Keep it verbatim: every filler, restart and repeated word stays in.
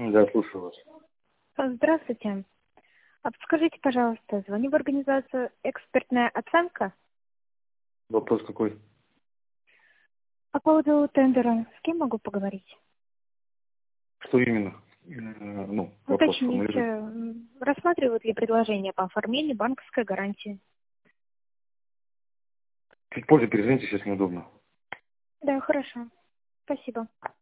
Да, слушаю вас. Здравствуйте. А подскажите, пожалуйста, звоню в организацию «Экспертная оценка» Вопрос какой? по поводу тендера. С кем могу поговорить? Что именно? Э, Ну, вопрос Уточнить, формулируйте. э, рассматривают ли предложение по оформлению банковской гарантии? Чуть позже перезвоните, сейчас неудобно. Да, хорошо. Спасибо.